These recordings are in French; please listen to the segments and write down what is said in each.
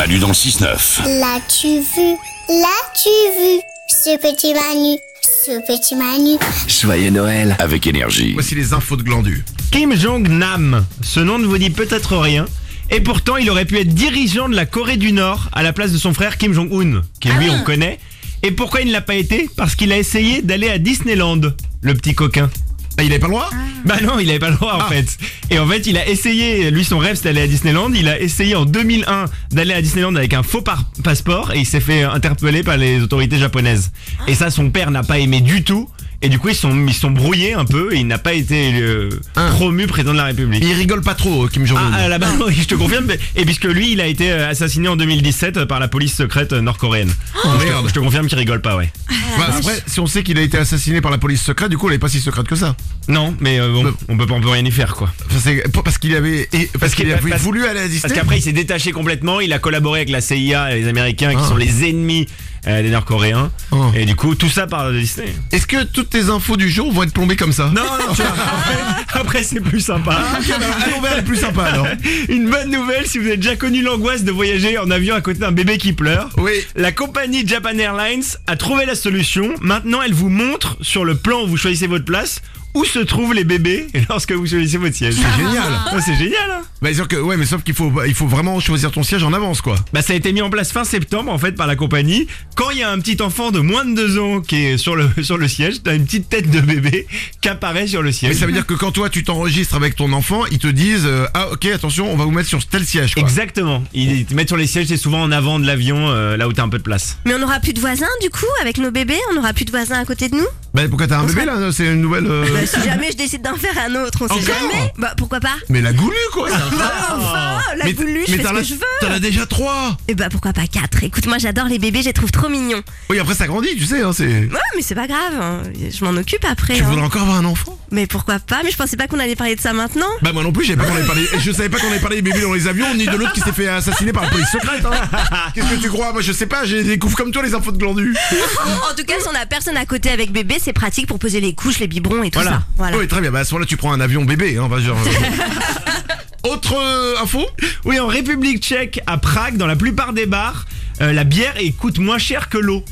Manu dans le 6-9. L'as-tu vu? L'as-tu vu? Ce petit Manu. Joyeux Noël avec Énergie. Voici les infos de Glandu. Kim Jong-nam, ce nom ne vous dit peut-être rien. Et pourtant, il aurait pu être dirigeant de la Corée du Nord à la place de son frère Kim Jong-un, qui lui on connaît. Et pourquoi il ne l'a pas été? Parce qu'il a essayé d'aller à Disneyland, le petit coquin. Ah, il avait pas le droit? Bah non, il avait pas le droit en fait. Et en fait, il a essayé, lui son rêve c'était d'aller à Disneyland. Il a essayé en 2001 d'aller à Disneyland avec un faux passeport et il s'est fait interpeller par les autorités japonaises. Et ça, son père n'a pas aimé du tout. Et du coup, ils sont brouillés un peu et il n'a pas été promu président de la République. Il rigole pas trop, Kim Jong-un. Ah là-bas, oui, je te confirme. Et puisque lui, il a été assassiné en 2017 par la police secrète nord-coréenne. Merde. Je te confirme qu'il rigole pas, ouais. Bah, après, si on sait qu'il a été assassiné par la police secrète, du coup, elle est pas si secrète que ça. Non, mais bon, on peut rien y faire, quoi. Enfin, c'est parce qu'il avait voulu aller à Disney. Parce qu'après, il s'est détaché complètement. Il a collaboré avec la CIA et les Américains qui sont les ennemis des Nord-Coréens. Et du coup, tout ça par Disney. Est-ce que toutes tes infos du jour vont être plombées comme ça? Non, tu vois, après c'est plus sympa. Allons vers le plus sympa alors. Une bonne nouvelle, si vous avez déjà connu l'angoisse de voyager en avion à côté d'un bébé qui pleure. Oui. La compagnie Japan Airlines a trouvé la solution. Maintenant, elle vous montre sur le plan où vous choisissez votre place où se trouvent les bébés lorsque vous choisissez votre siège. C'est génial. Oh, c'est génial, hein. Bah, mais sauf qu'il faut vraiment choisir ton siège en avance, quoi. Bah, ça a été mis en place fin septembre en fait par la compagnie. Quand il y a un petit enfant de moins de 2 ans qui est sur le siège, t'as une petite tête de bébé qui apparaît sur le siège. Mais ça veut dire que quand toi tu t'enregistres avec ton enfant, ils te disent ah ok attention, on va vous mettre sur tel siège, quoi. Exactement. Ils te mettent sur les sièges, c'est souvent en avant de l'avion, là où t'as un peu de place. Mais on n'aura plus de voisins du coup avec nos bébés? On n'aura plus de voisins à côté de nous? Bah pourquoi t'as un bébé là? C'est une nouvelle. Bah, si jamais je décide d'en faire un autre, on sait Encore jamais. Bah pourquoi pas? Mais la goulue, quoi. Enfin, la goulue, je fais ce que je veux. T'en as déjà 3. Et bah pourquoi pas 4? Écoute, moi j'adore les bébés, je les trouve trop mignons. Oui, après ça grandit, tu sais, hein, c'est. Ouais, mais c'est pas grave, hein. Je m'en occupe après. Tu voudrais encore avoir un enfant? Mais pourquoi pas? Mais je pensais pas qu'on allait parler de ça maintenant. Bah moi non plus, je savais pas qu'on allait parler des bébés dans les avions, ni de l'autre qui s'est fait assassiner par la police secrète, hein. Qu'est-ce que tu crois? Moi je sais pas, j'ai découvre comme toi les infos de Glandu. En tout cas, si on a personne à côté avec bébé, c'est pratique pour poser les couches, les biberons et tout ça. Voilà. Oui, très bien, bah à ce moment-là tu prends un avion bébé, hein, genre. Autre info? Oui, en République tchèque, à Prague, dans la plupart des bars, la bière coûte moins cher que l'eau.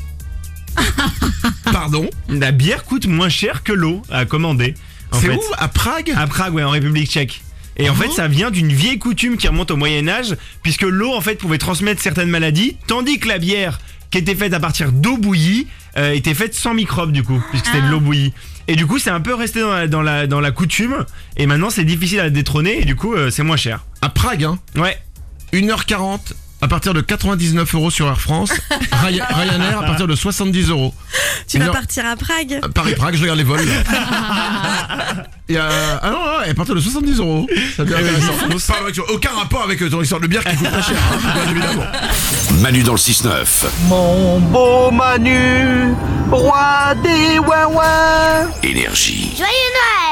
Pardon? La bière coûte moins cher que l'eau à commander. C'est où? À Prague? À Prague, ouais, en République tchèque. Et en fait, ça vient d'une vieille coutume qui remonte au Moyen-Âge, puisque l'eau, en fait, pouvait transmettre certaines maladies, tandis que la bière, qui était faite à partir d'eau bouillie, était faite sans microbes, du coup, puisque c'était de l'eau bouillie. Et du coup, c'est un peu resté dans la coutume, et maintenant, c'est difficile à détrôner, et du coup, c'est moins cher. À Prague, hein? Ouais. 1h40 à partir de 99 € sur Air France. Ryanair à partir de 70 €. Tu vas partir à Prague? Paris-Prague, je regarde les vols. Et ah non, à partir de 70 €. Ça devient intéressant. Aucun rapport avec ton histoire de bière qui coûte pas cher, hein, bien évidemment. Manu dans le 6-9. Mon beau Manu, roi des ouin-ouin. Énergie. Joyeux Noël!